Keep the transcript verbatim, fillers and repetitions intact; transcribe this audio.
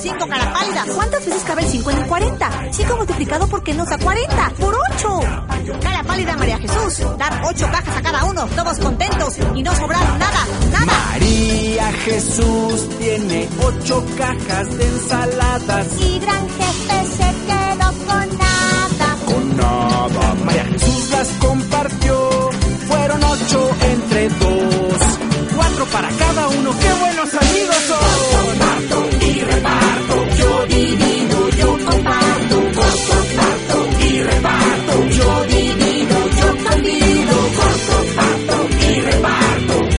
cinco, cara pálida. ¿Cuántas veces cabe el cinco en el cuarenta? cinco multiplicado por qué nos da cuarenta. ¡Por ocho! Cara pálida, María Jesús. Dar ocho cajas a cada uno, todos contentos y no sobraron nada, nada. María Jesús tiene ocho cajas de ensaladas. Y gran jefe